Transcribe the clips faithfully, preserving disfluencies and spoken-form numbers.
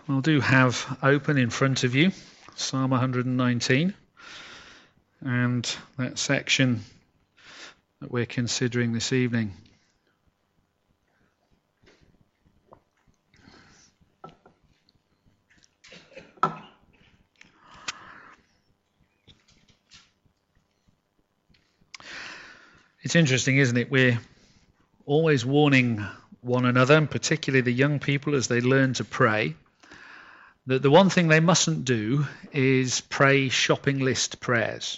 Well, do have open in front of you Psalm one hundred nineteen and that section that we're considering this evening. It's interesting, isn't it? We're always warning one another, and particularly the young people as they learn to pray, that the one thing they mustn't do is pray shopping list prayers.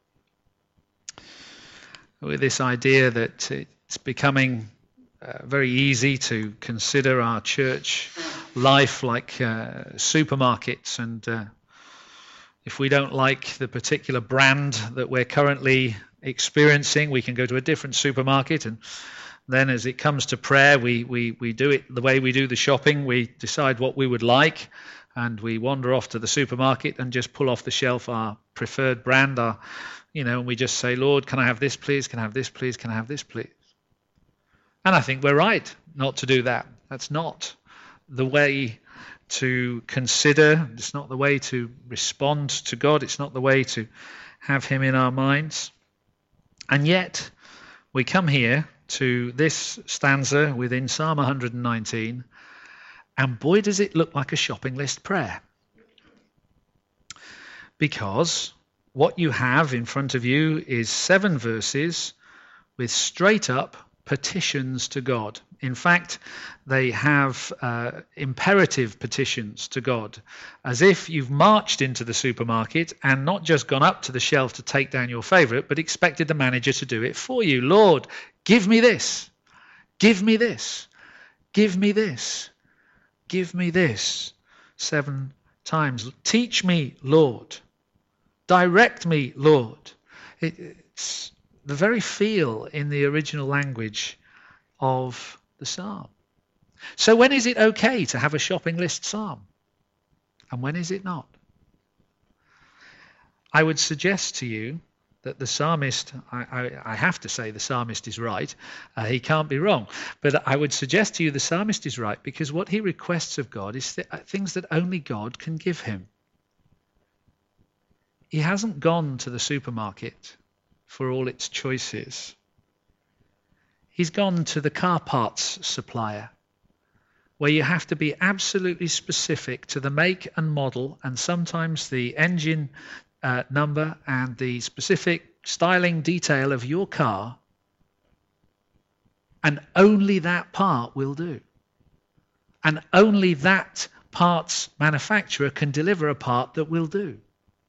With this idea that it's becoming uh, very easy to consider our church life like uh, supermarkets, and uh, if we don't like the particular brand that we're currently experiencing, we can go to a different supermarket, and then as it comes to prayer, we, we, we do it the way we do the shopping. We decide what we would like, and we wander off to the supermarket and just pull off the shelf our preferred brand, our, you know, and we just say, Lord, can I have this please? Can I have this please? Can I have this please? And I think we're right not to do that. That's not the way to consider. It's not the way to respond to God. It's not the way to have him in our minds. And yet, we come here to this stanza within Psalm one hundred nineteen, and boy does it look like a shopping list prayer. Because what you have in front of you is seven verses with straight up petitions to God. In fact, they have uh, imperative petitions to God, as if you've marched into the supermarket and not just gone up to the shelf to take down your favourite, but expected the manager to do it for you. Lord, give me this, give me this, give me this, give me this, seven times. Teach me, Lord. Direct me, Lord. It, it's the very feel in the original language of the psalm. So when is it okay to have a shopping list psalm? And when is it not? I would suggest to you that the psalmist, I, I, I have to say the psalmist is right. Uh, he can't be wrong. But I would suggest to you the psalmist is right, because what he requests of God is th- things that only God can give him. He hasn't gone to the supermarket for all its choices. He's gone to the car parts supplier, where you have to be absolutely specific to the make and model, and sometimes the engine uh, number and the specific styling detail of your car, and only that part will do. And only that parts manufacturer can deliver a part that will do.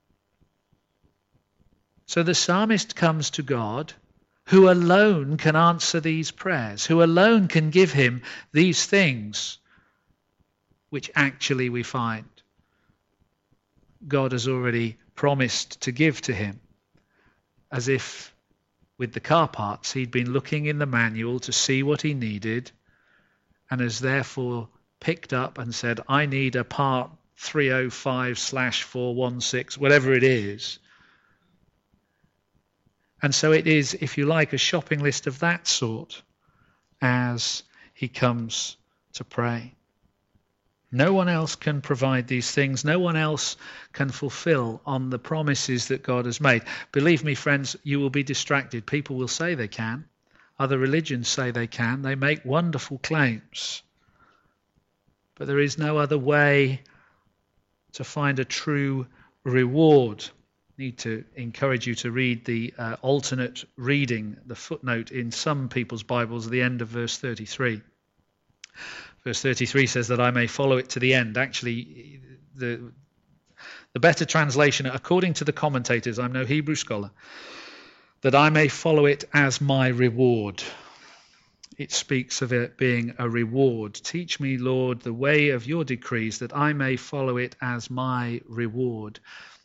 So the psalmist comes to God, who alone can answer these prayers, who alone can give him these things, which actually we find God has already promised to give to him, as if with the car parts he'd been looking in the manual to see what he needed, and has therefore picked up and said, I need a part three oh five slash four one six, whatever it is. And so it is, if you like, a shopping list of that sort as he comes to pray. No one else can provide these things. No one else can fulfill on the promises that God has made. Believe me, friends, you will be distracted. People will say they can. Other religions say they can. They make wonderful claims. But there is no other way to find a true reward. Need to encourage you to read the uh, alternate reading, the footnote in some people's Bibles at the end of verse thirty-three. Verse thirty-three says that I may follow it to the end. Actually, the the better translation, according to the commentators, I'm no Hebrew scholar, that I may follow it as my reward. It speaks of it being a reward. Teach me, Lord, the way of your decrees, that I may follow it as my reward.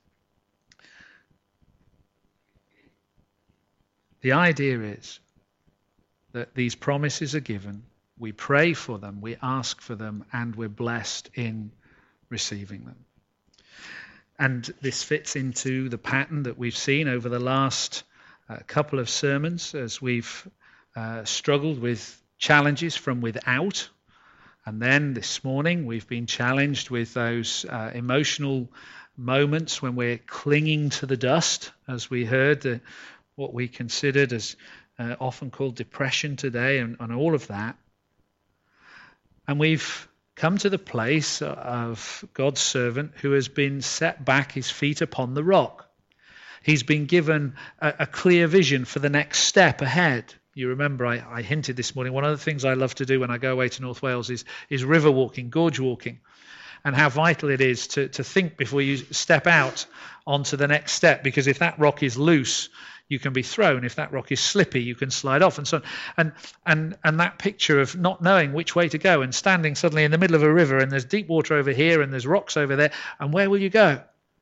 The idea is that these promises are given, we pray for them, we ask for them, and we're blessed in receiving them. And this fits into the pattern that we've seen over the last uh, couple of sermons as we've uh, struggled with challenges from without, And then this morning we've been challenged with those uh, emotional moments when we're clinging to the dust, as we heard, uh, what we considered as uh, often called depression today, and, and all of that. And we've come to the place of God's servant who has been set back, his feet upon the rock. He's been given a, a clear vision for the next step ahead. You remember I, I hinted this morning, one of the things I love to do when I go away to North Wales is, is river walking, gorge walking, and how vital it is to, to think before you step out onto the next step, because if that rock is loose, you can be thrown. If that rock is slippy, you can slide off, and so on. And, and, and that picture of not knowing which way to go and standing suddenly in the middle of a river, and there's deep water over here and there's rocks over there, and where will you go?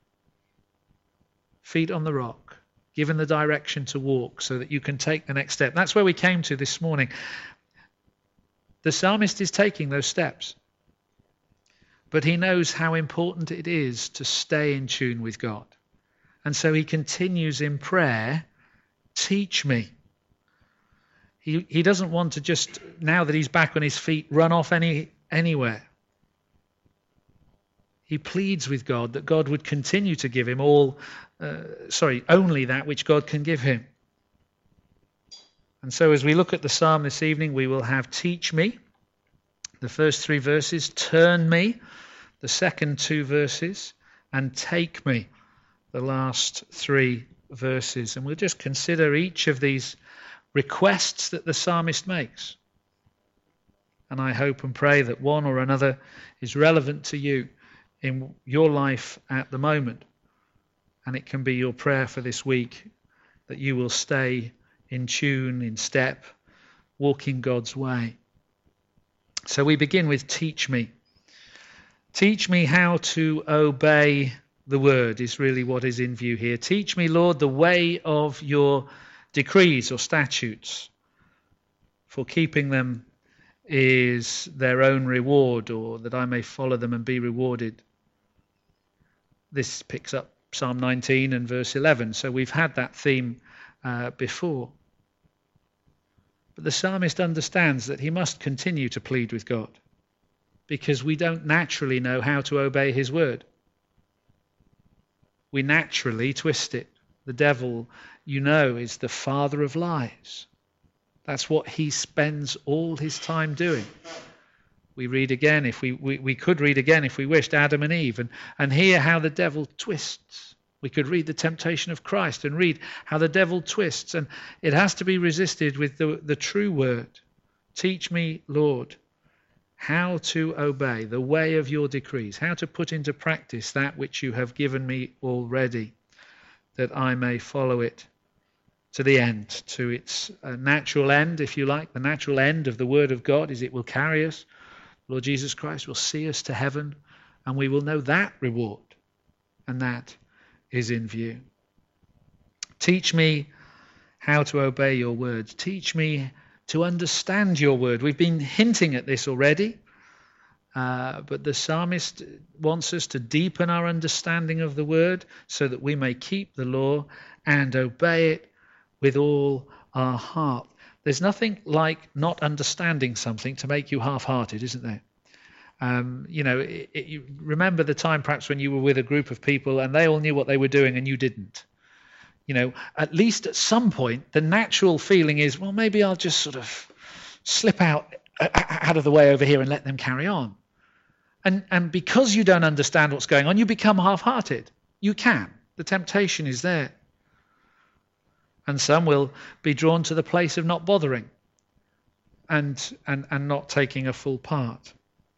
Feet on the rock, given the direction to walk so that you can take the next step. That's where we came to this morning. The psalmist is taking those steps, but he knows how important it is to stay in tune with God. And so he continues in prayer, teach me. He, he doesn't want to just, now that he's back on his feet, run off any anywhere. He pleads with God that God would continue to give him all, uh, sorry, only that which God can give him. And so as we look at the psalm this evening, we will have teach me, the first three verses, turn me, the second two verses, and take me, the last three verses. And we'll just consider each of these requests that the psalmist makes. And I hope and pray that one or another is relevant to you in your life at the moment. And it can be your prayer for this week that you will stay in tune, in step, walking God's way. So we begin with teach me. Teach me how to obey the word is really what is in view here. Teach me, Lord, the way of your decrees or statutes, for keeping them is their own reward, or that I may follow them and be rewarded. This picks up Psalm nineteen and verse eleven, so we've had that theme uh, before. But the psalmist understands that he must continue to plead with God, because we don't naturally know how to obey his word. We naturally twist it. The devil, you know, is the father of lies. That's what he spends all his time doing. We read again, if we, we, we could read again if we wished, Adam and Eve, and, and hear how the devil twists. We could read the temptation of Christ and read how the devil twists, and it has to be resisted with the, the true word. Teach me, Lord, how to obey the way of your decrees, how to put into practice that which you have given me already, that I may follow it to the end, to its uh, natural end, if you like. The natural end of the word of God is it will carry us. Lord Jesus Christ will see us to heaven, and we will know that reward, and that is in view. Teach me how to obey your words. Teach me to understand your word. We've been hinting at this already, uh, but the psalmist wants us to deepen our understanding of the word so that we may keep the law and obey it with all our heart. There's nothing like not understanding something to make you half-hearted, isn't there? Um, you know, it, it, you remember the time perhaps when you were with a group of people and they all knew what they were doing and you didn't. You know, at least at some point, the natural feeling is, well, maybe I'll just sort of slip out out of the way over here and let them carry on. And and because you don't understand what's going on, you become half-hearted. You can. The temptation is there. And some will be drawn to the place of not bothering and and, and not taking a full part.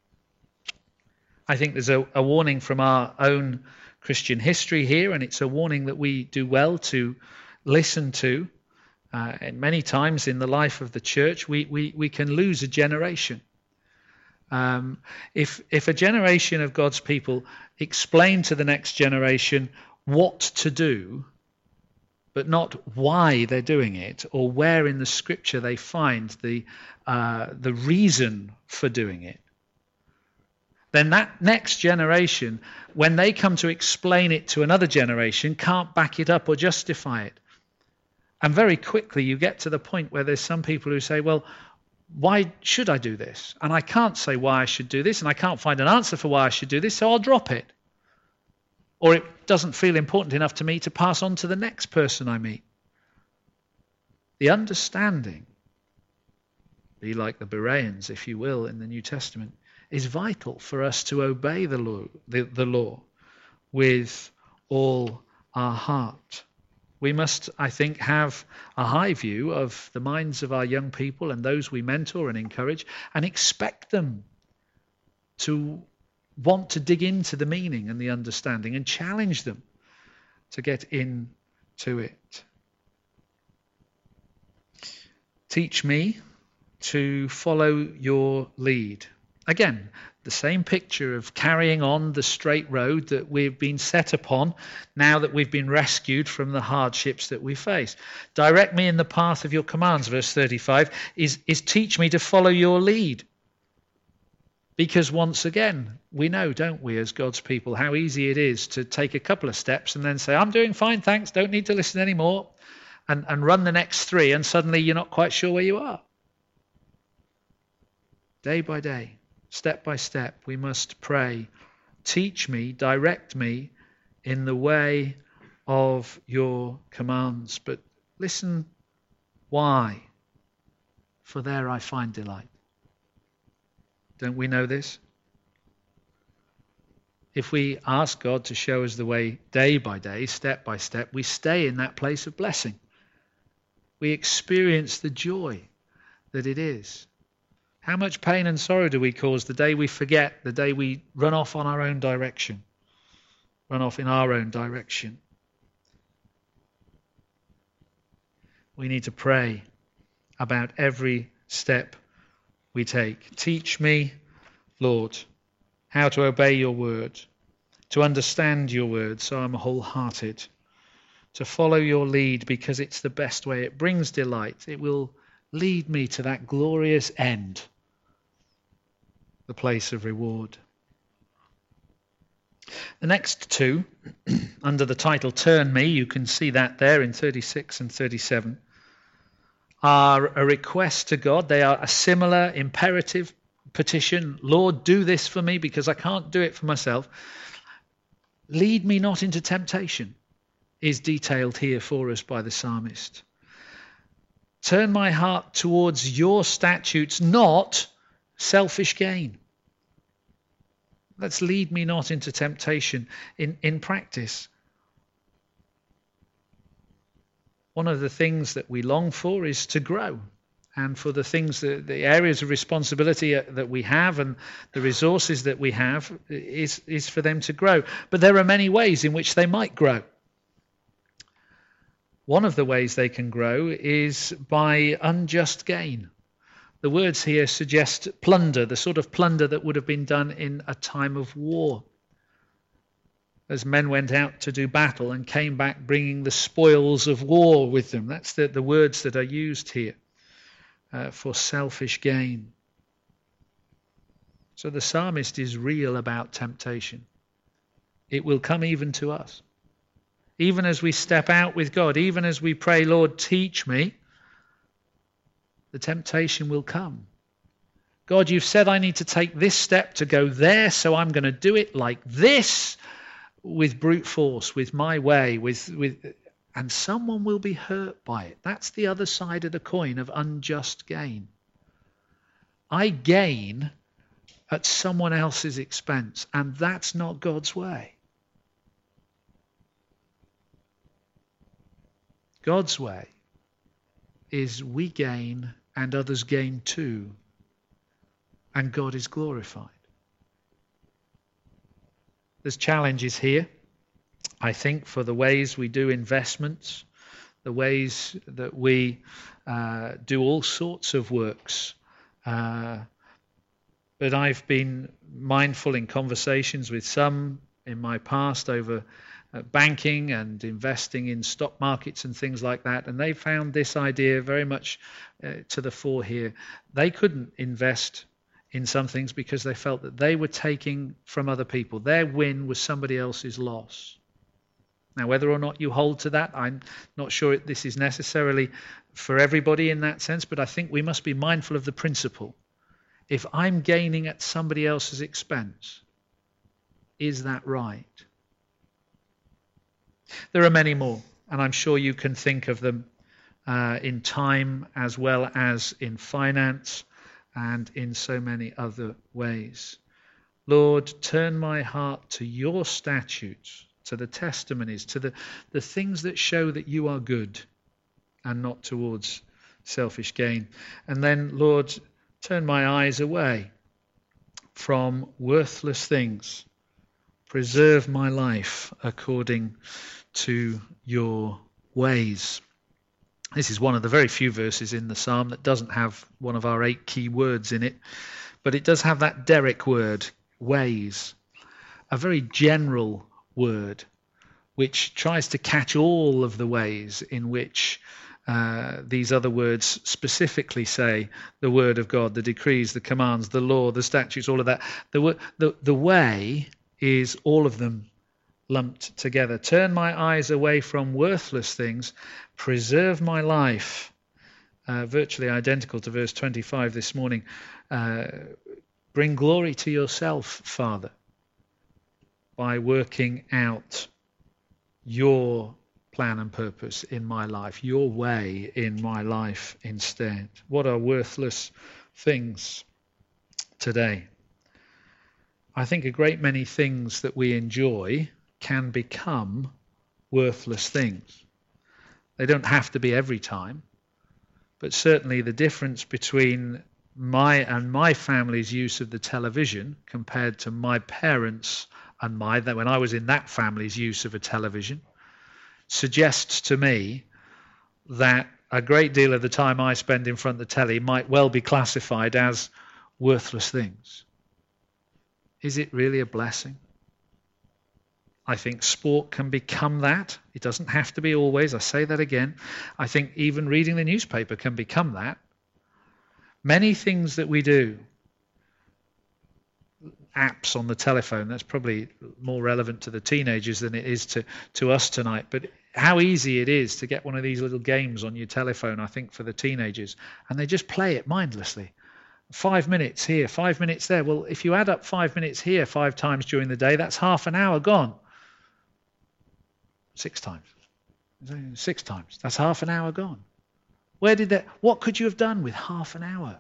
I think there's a, a warning from our own Christian history here, and it's a warning that we do well to listen to. Uh, and many times in the life of the church, we, we, we can lose a generation. Um, if if a generation of God's people explain to the next generation what to do, but not why they're doing it, or where in the scripture they find the uh, the reason for doing it, then that next generation, when they come to explain it to another generation, can't back it up or justify it. And very quickly you get to the point where there's some people who say, well, why should I do this? And I can't say why I should do this, and I can't find an answer for why I should do this, so I'll drop it. Or it doesn't feel important enough to me to pass on to the next person I meet. The understanding, be like the Bereans, if you will, in the New Testament, is vital for us to obey the law, the, the law with all our heart. We must, I think, have a high view of the minds of our young people and those we mentor and encourage, and expect them to want to dig into the meaning and the understanding, and challenge them to get into it. Teach me to follow your lead. Again, the same picture of carrying on the straight road that we've been set upon now that we've been rescued from the hardships that we face. Direct me in the path of your commands, verse thirty-five, is, is teach me to follow your lead. Because once again, we know, don't we, as God's people, how easy it is to take a couple of steps and then say, I'm doing fine, thanks, don't need to listen anymore, and, and run the next three, and suddenly you're not quite sure where you are. Day by day, step by step, we must pray, teach me, direct me in the way of your commands. But listen, why? For there I find delight. Don't we know this? If we ask God to show us the way day by day, step by step, we stay in that place of blessing. We experience the joy that it is. How much pain and sorrow do we cause the day we forget, the day we run off on our own direction, run off in our own direction? We need to pray about every step we take. Teach me, Lord, how to obey your word, to understand your word so I'm wholehearted, to follow your lead because it's the best way. It brings delight. It will lead me to that glorious end, the place of reward. The next two, under the title Turn Me, you can see that there in thirty-six and thirty-seven, are a request to God. They are a similar imperative petition. Lord, do this for me because I can't do it for myself. Lead me not into temptation is detailed here for us by the psalmist. Turn my heart towards your statutes, not selfish gain. Let's lead me not into temptation in, in practice. One of the things that we long for is to grow, and for the things, that, the areas of responsibility that we have and the resources that we have is, is for them to grow. But there are many ways in which they might grow. One of the ways they can grow is by unjust gain. The words here suggest plunder, the sort of plunder that would have been done in a time of war. As men went out to do battle and came back bringing the spoils of war with them. That's the, the words that are used here uh, for selfish gain. So the psalmist is real about temptation. It will come even to us. Even as we step out with God, even as we pray, Lord, teach me, the temptation will come. God, you've said I need to take this step to go there, so I'm going to do it like this, with brute force, with my way, with, with, and someone will be hurt by it. That's the other side of the coin of unjust gain. I gain at someone else's expense, and that's not God's way. God's way is we gain and others gain too, and God is glorified. There's challenges here, I think, for the ways we do investments, the ways that we uh, do all sorts of works. Uh, but I've been mindful in conversations with some in my past over uh, banking and investing in stock markets and things like that, and they found this idea very much uh, to the fore here. They couldn't invest in some things because they felt that they were taking from other people. Their win was somebody else's loss. Now, whether or not you hold to that, I'm not sure this is necessarily for everybody in that sense, but I think we must be mindful of the principle. If I'm gaining at somebody else's expense, is that right? There are many more, and I'm sure you can think of them uh, in time as well as in finance and in so many other ways. Lord, turn my heart to your statutes, to the testimonies, to the, the things that show that you are good and not towards selfish gain. And then, Lord, turn my eyes away from worthless things. Preserve my life according to your ways. This is one of the very few verses in the psalm that doesn't have one of our eight key words in it, but it does have that Derek word, ways, a very general word which tries to catch all of the ways in which uh, these other words specifically say the word of God, the decrees, the commands, the law, the statutes, all of that. The, the, the way is all of them lumped together. Turn my eyes away from worthless things, preserve my life. Uh, virtually identical to verse twenty-five this morning. Uh, bring glory to yourself, Father, by working out your plan and purpose in my life, your way in my life instead. What are worthless things today? I think a great many things that we enjoy can become worthless things. They don't have to be every time, but certainly the difference between my and my family's use of the television compared to my parents and my, that when I was in that family's use of a television, suggests to me that a great deal of the time I spend in front of the telly might well be classified as worthless things. Is it really a blessing? I think sport can become that. It doesn't have to be always. I say that again. I think even reading the newspaper can become that. Many things that we do, apps on the telephone, that's probably more relevant to the teenagers than it is to, to us tonight. But how easy it is to get one of these little games on your telephone, I think, for the teenagers. And they just play it mindlessly. Five minutes here, five minutes there. Well, if you add up five minutes here five times during the day, that's half an hour gone. Six times. Six times. That's half an hour gone. Where did that, what could you have done with half an hour?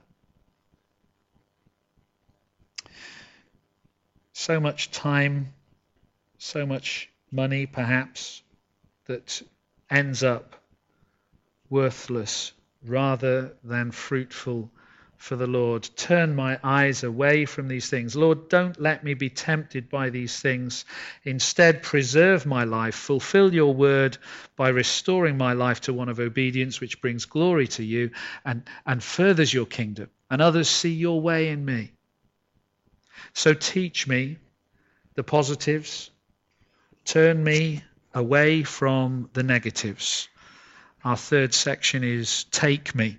So much time, so much money perhaps, that ends up worthless rather than fruitful for the Lord. Turn my eyes away from these things. Lord, don't let me be tempted by these things. Instead, preserve my life. Fulfill your word by restoring my life to one of obedience, which brings glory to you and, and furthers your kingdom, and others see your way in me. So teach me the positives. Turn me away from the negatives. Our third section is take me.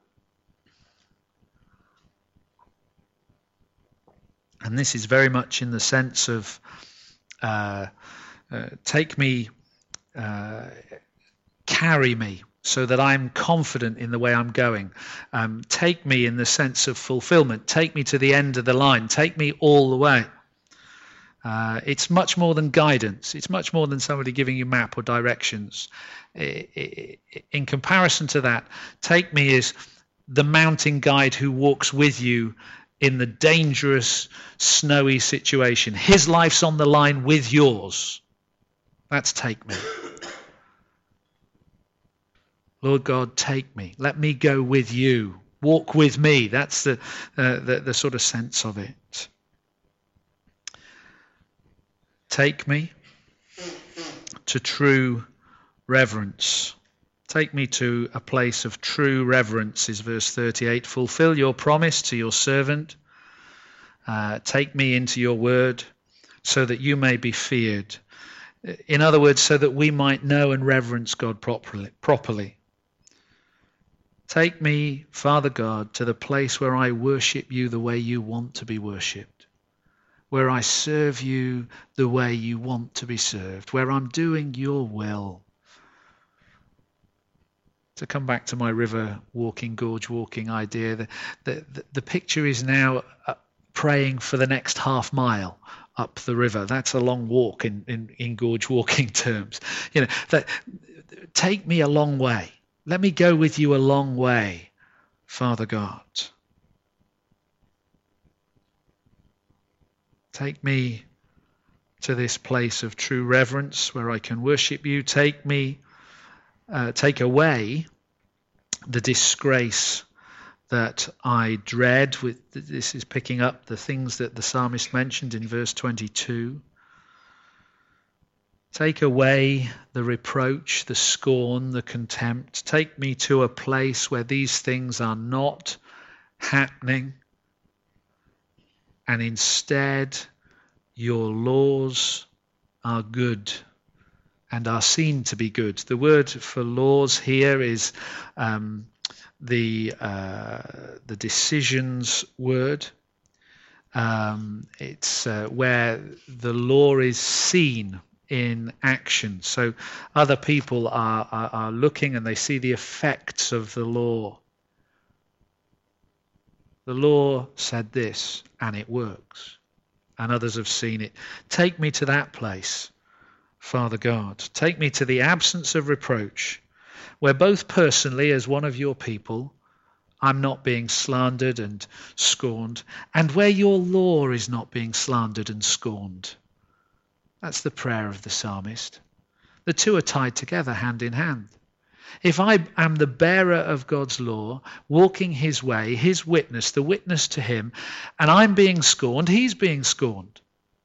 And this is very much in the sense of uh, uh, take me, uh, carry me, so that I'm confident in the way I'm going. Um, take me in the sense of fulfillment. Take me to the end of the line. Take me all the way. Uh, it's much more than guidance. It's much more than somebody giving you map or directions. In comparison to that, take me is the mountain guide who walks with you in the dangerous, snowy situation. His life's on the line with yours. That's take me. Lord God, take me. Let me go with you. Walk with me. That's the, uh, the, the sort of sense of it. Take me to true reverence. Take me to a place of true reverence, is verse thirty-eight. Fulfill your promise to your servant. Uh, take me into your word so that you may be feared. In other words, so that we might know and reverence God properly. properly. Take me, Father God, to the place where I worship you the way you want to be worshipped. where I serve you the way you want to be served, where I'm doing your will. To come back to my river walking, gorge walking idea, the, the, the picture is now uh, praying for the next half mile up the river. That's a long walk in, in, in gorge walking terms. You know, that, take me a long way. Let me go with you a long way, Father God. Take me to this place of true reverence where I can worship you. Take me, uh, take away the disgrace that I dread. With this is picking up the things that the psalmist mentioned in verse twenty-two. Take away the reproach, the scorn, the contempt. Take me to a place where these things are not happening. And instead, your laws are good and are seen to be good. The word for laws here is um, the uh, the decisions word. Um, it's uh, where the law is seen in action. So other people are, are, are looking and they see the effects of the law. The law said this, and it works. And others have seen it. Take me to that place, Father God. Take me to the absence of reproach, where both personally, as one of your people, I'm not being slandered and scorned, and where your law is not being slandered and scorned. That's the prayer of the psalmist. The two are tied together, hand in hand. If I am the bearer of God's law, walking his way, his witness, the witness to him, and I'm being scorned, he's being scorned.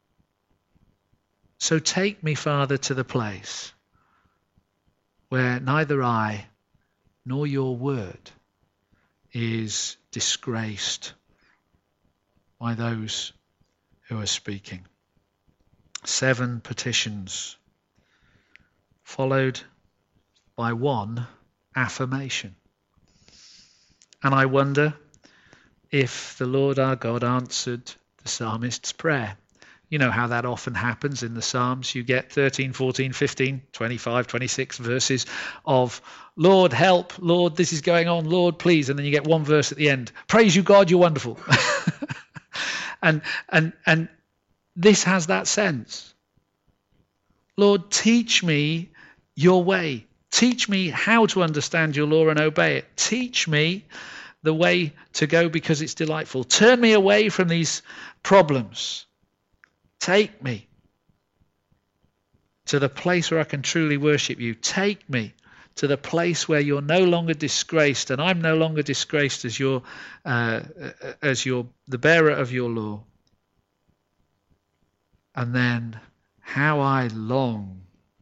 So take me, Father, to the place where neither I nor your word is disgraced by those who are speaking. Seven petitions, followed by one affirmation. And I wonder if the Lord our God answered the psalmist's prayer. You know how that often happens in the Psalms. You get thirteen, fourteen, fifteen, twenty-five, twenty-six verses of, Lord, help, Lord, this is going on, Lord, please. And then you get one verse at the end. Praise you, God, you're wonderful. and, and, and this has that sense. Lord, teach me your way. Teach me how to understand your law and obey it. Teach me the way to go because it's delightful. Turn me away from these problems. Take me to the place where I can truly worship you. Take me to the place where you're no longer disgraced and I'm no longer disgraced as your, uh, as your, the bearer of your law. And then how I long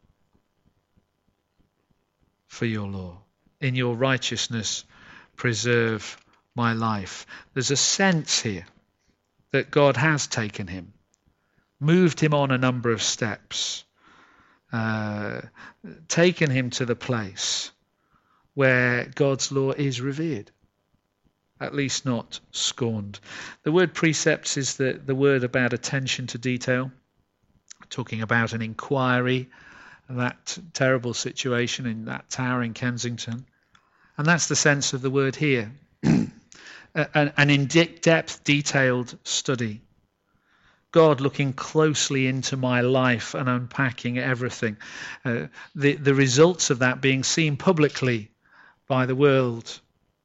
for your law. In your righteousness, preserve my life. There's a sense here that God has taken him, moved him on a number of steps, uh, taken him to the place where God's law is revered, at least not scorned. The word precepts is the, the word about attention to detail, talking about an inquiry, that terrible situation in that tower in Kensington. And that's the sense of the word here. an, an in-depth, detailed study. God looking closely into my life and unpacking everything. Uh, the, the results of that being seen publicly by the world.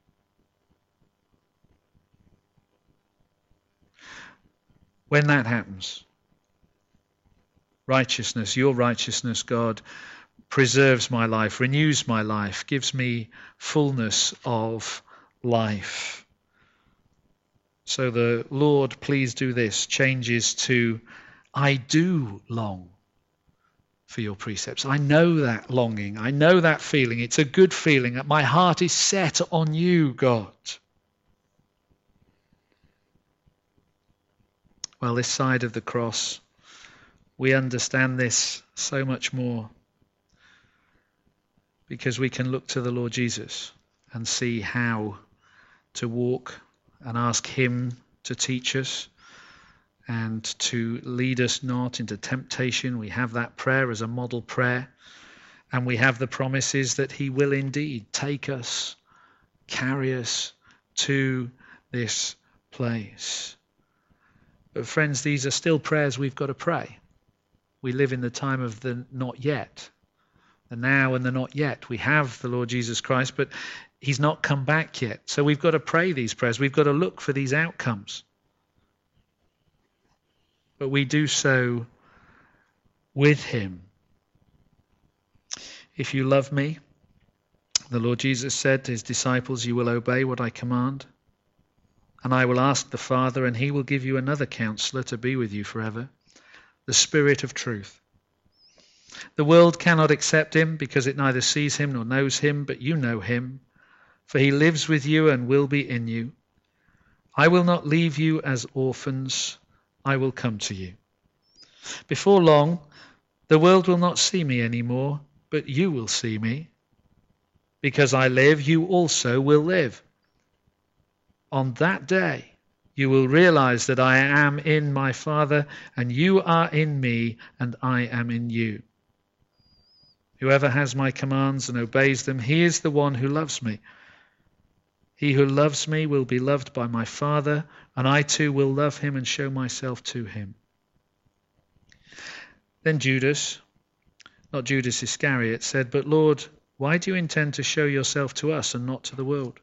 When that happens, righteousness, your righteousness, God, preserves my life, renews my life, gives me fullness of life. So the Lord, please do this, changes to, I do long for your precepts. I know that longing. I know that feeling. It's a good feeling. My heart is set on you, God. Well, this side of the cross, we understand this so much more because we can look to the Lord Jesus and see how to walk and ask him to teach us and to lead us not into temptation. We have that prayer as a model prayer, and we have the promises that he will indeed take us, carry us to this place. But friends, these are still prayers we've got to pray. We live in the time of the not yet, the now and the not yet. We have the Lord Jesus Christ, but he's not come back yet. So we've got to pray these prayers. We've got to look for these outcomes. But we do so with him. If you love me, the Lord Jesus said to his disciples, you will obey what I command. And I will ask the Father, and he will give you another counselor to be with you forever, the Spirit of truth. The world cannot accept him because it neither sees him nor knows him, but you know him, for he lives with you and will be in you. I will not leave you as orphans. I will come to you. Before long, the world will not see me anymore, but you will see me. Because I live, you also will live. On that day, you will realize that I am in my Father, and you are in me, and I am in you. Whoever has my commands and obeys them, he is the one who loves me. He who loves me will be loved by my Father, and I too will love him and show myself to him. Then Judas, not Judas Iscariot, said, but Lord, why do you intend to show yourself to us and not to the world?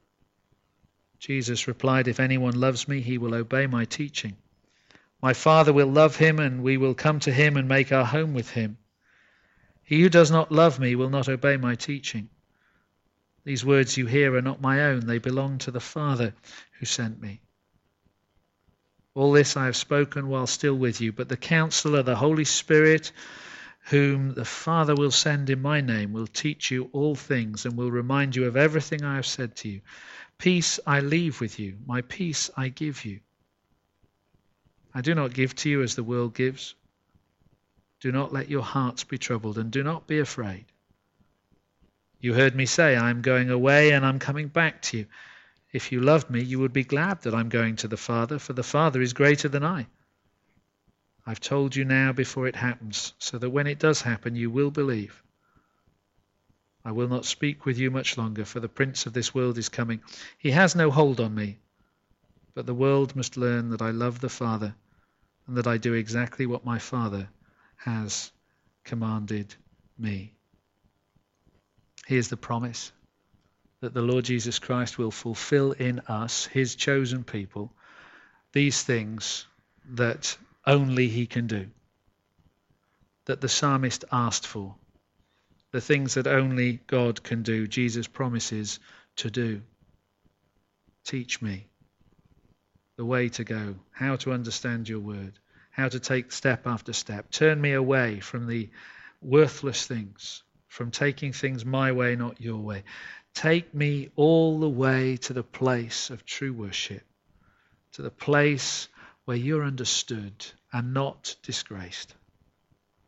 Jesus replied, if anyone loves me, he will obey my teaching. My Father will love him, and we will come to him and make our home with him. He who does not love me will not obey my teaching. These words you hear are not my own. They belong to the Father who sent me. All this I have spoken while still with you, but the Counselor, the Holy Spirit, whom the Father will send in my name, will teach you all things and will remind you of everything I have said to you. Peace I leave with you, my peace I give you. I do not give to you as the world gives. Do not let your hearts be troubled, and do not be afraid. You heard me say, I am going away and I'm coming back to you. If you loved me, you would be glad that I'm going to the Father, for the Father is greater than I. I've told you now before it happens, so that when it does happen, you will believe. I will not speak with you much longer, for the prince of this world is coming. He has no hold on me, but the world must learn that I love the Father, and that I do exactly what my Father has commanded me. Here's the promise that the Lord Jesus Christ will fulfill in us, his chosen people, these things that only he can do, that the psalmist asked for, the things that only God can do. Jesus promises to do. Teach me the way to go, how to understand your word, how to take step after step. Turn me away from the worthless things, from taking things my way, not your way. Take me all the way to the place of true worship, to the place where you're understood and not disgraced.